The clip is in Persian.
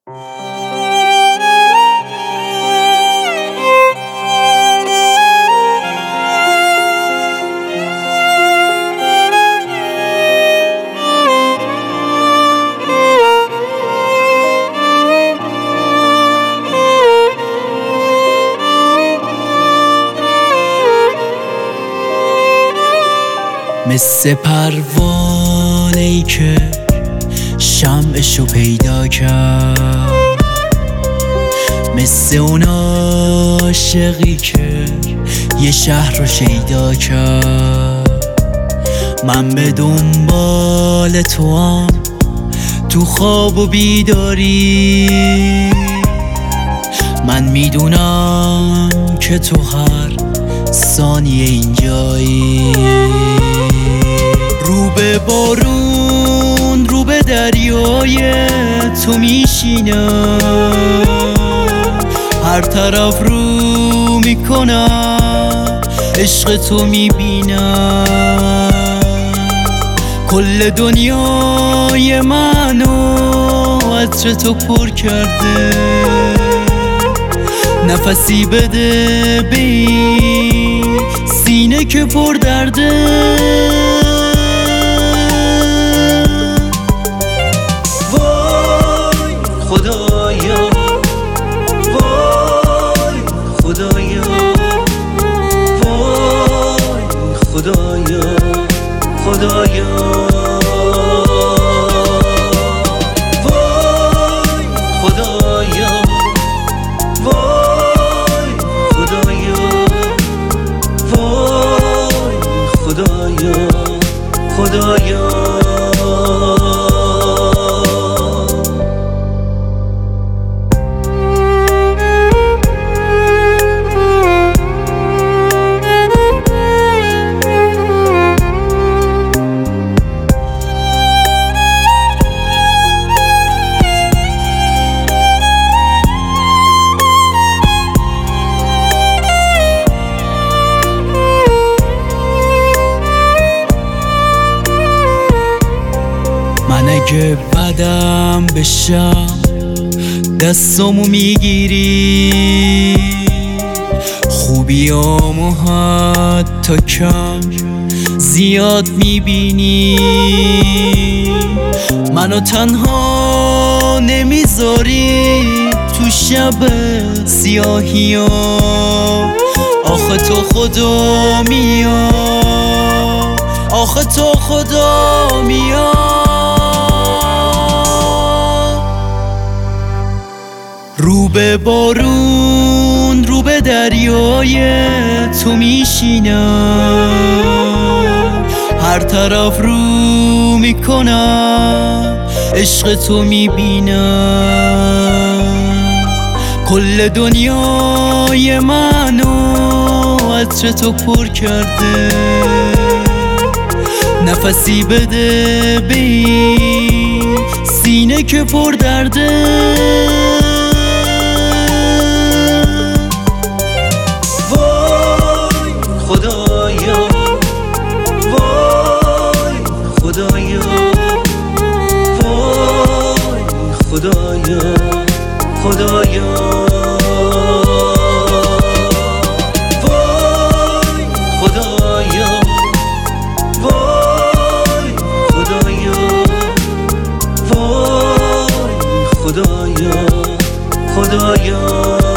مثل پروانه‌ای که شمعشو پیدا کرد، مثل اون عاشقی که یه شهر رو شیدا کرد. من به دنبال توام تو خواب و بیداری، من میدونم که تو هر ثانیه اینجایی. رو به بارون رو به دریای تو میشینم، هر طرف رو میکنم عشق تو میبینم. کل دنیای منو عطر تو پر کرده، نفسی بده به این سینه که پر درده. وای خدایا، وای خدایا، وای خدایا، خدایا. خدایا من اگه بدم بشم دستامو میگیری، خوبیامو حتی کم زیاد میبینی. منو تنها نمیذاری تو شب سیاهیا، آخه تو خدا میا، آخه تو خدا میا. رو به بارون رو به دریای تو میشینم، هر طرف رو میکنم عشق تو میبینم. کل دنیای منو عطر تو پر کرده، نفسی بده به این سینه که پر درده. خدایا، وای خدایا، وای خدایا، خدایا. وای خدایا، وای خدایا، وای خدایا، خدایا.